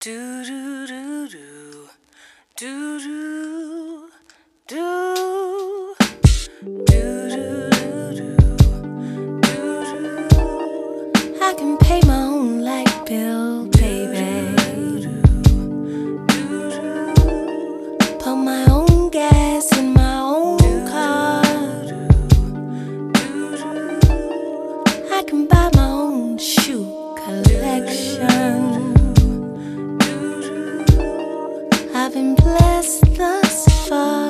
Do do do do do do do do do do. I can pay my own light bill, baby. Put my own gas in my own car. I can buy my own shoe collection. I've been blessed thus far.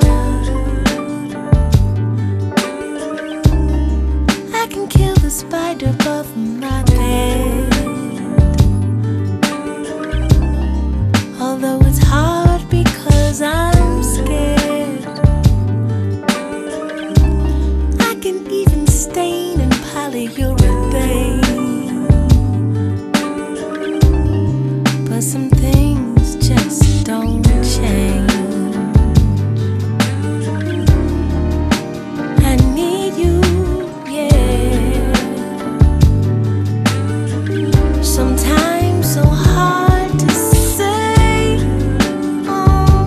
I can kill the spider above my bed, although it's hard because I'm scared. I can even stain and polyurethane, but some things just don't change. I need you, yeah. Sometimes so hard to say. Oh,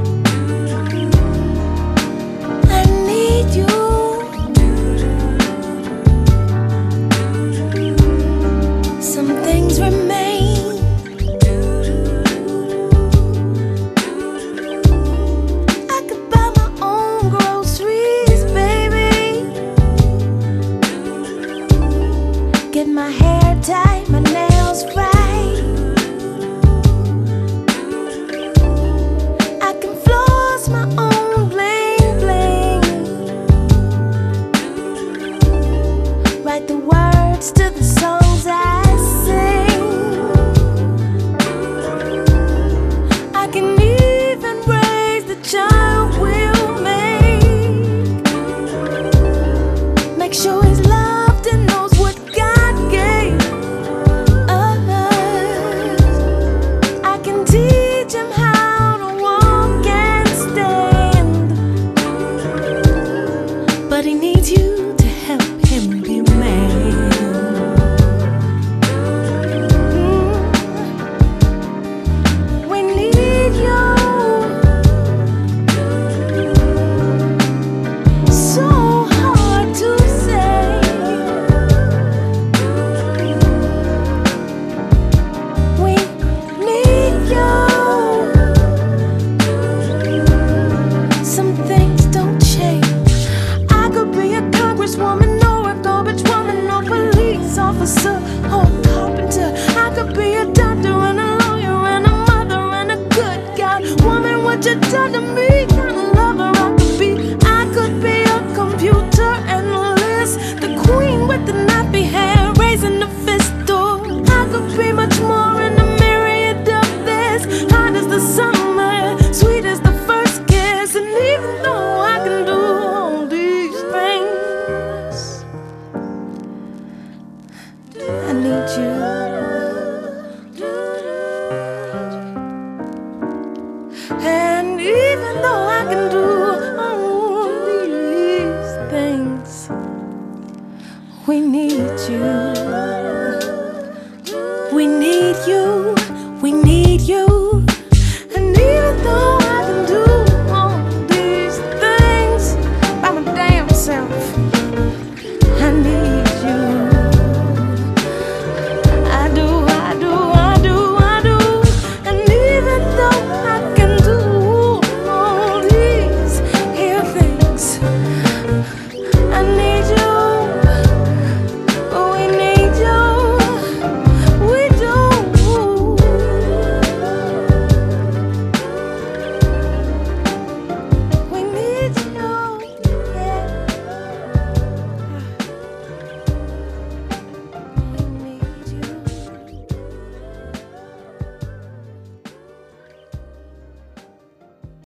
I need you. Some things remain. Get my hair tied, my nails right. I can floss my own bling bling. Write the words to the songs I sing. I can even raise the child we'll make. Make sure he's loved and knows what God gave us. I can teach him how to walk and stand, but he needs you to help him be man. We need you. So hard to say. We need you. Some things don't change. I could be a congresswoman or a garbage woman or police officer or a carpenter. I could be a doctor and a lawyer and a mother and a good God. Woman, what you done to me? Kind of lover I could be a computer analyst, the queen with the nappy hair, raising the fist. I could be much more in a myriad of this. Hot as the summer, sweet as the first kiss. And even though I can do all these things, I need you. And even though I can do all these things, we need you. We need you. We need you.